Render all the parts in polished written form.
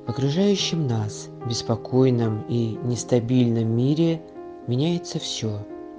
В окружающем нас, беспокойном и нестабильном мире меняется все.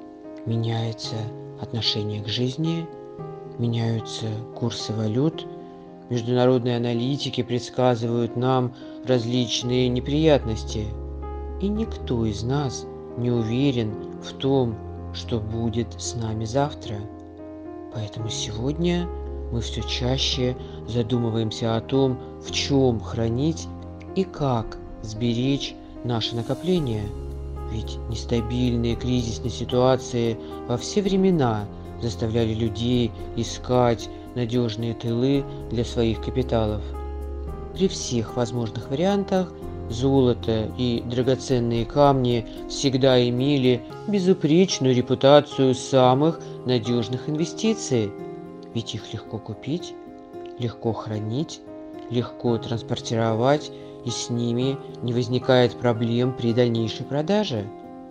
Меняется отношение к жизни, меняются курсы валют, международные аналитики предсказывают нам различные неприятности. И никто из нас не уверен в том, что будет с нами завтра. Поэтому сегодня мы все чаще задумываемся о том, в чем хранить и как сберечь наше накопление. Ведь нестабильные кризисные ситуации во все времена заставляли людей искать надежные тылы для своих капиталов. При всех возможных вариантах золото и драгоценные камни всегда имели безупречную репутацию самых надежных инвестиций, ведь их легко купить, легко хранить, легко транспортировать, и с ними не возникает проблем при дальнейшей продаже.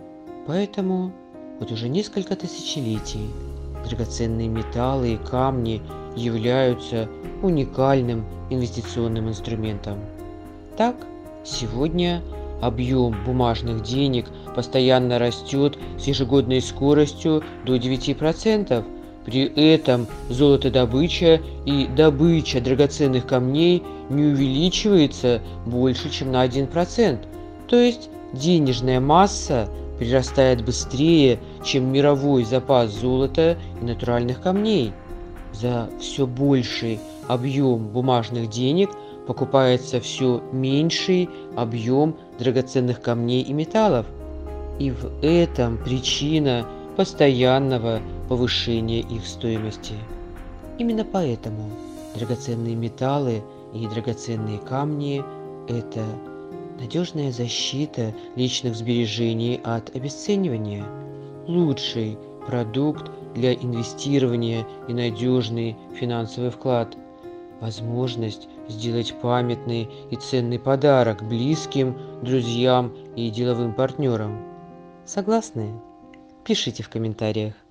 Поэтому вот уже несколько тысячелетий драгоценные металлы и камни являются уникальным инвестиционным инструментом. Так, сегодня объем бумажных денег постоянно растет с ежегодной скоростью до 9%. При этом золотодобыча и добыча драгоценных камней не увеличивается больше, чем на 1%. То есть денежная масса прирастает быстрее, чем мировой запас золота и натуральных камней. За все больший объем бумажных денег покупается все меньший объем драгоценных камней и металлов. И в этом причина постоянного повышения их стоимости. Именно поэтому драгоценные металлы и драгоценные камни – это надежная защита личных сбережений от обесценивания, лучший продукт для инвестирования и надежный финансовый вклад, возможность сделать памятный и ценный подарок близким, друзьям и деловым партнерам. Согласны? Пишите в комментариях.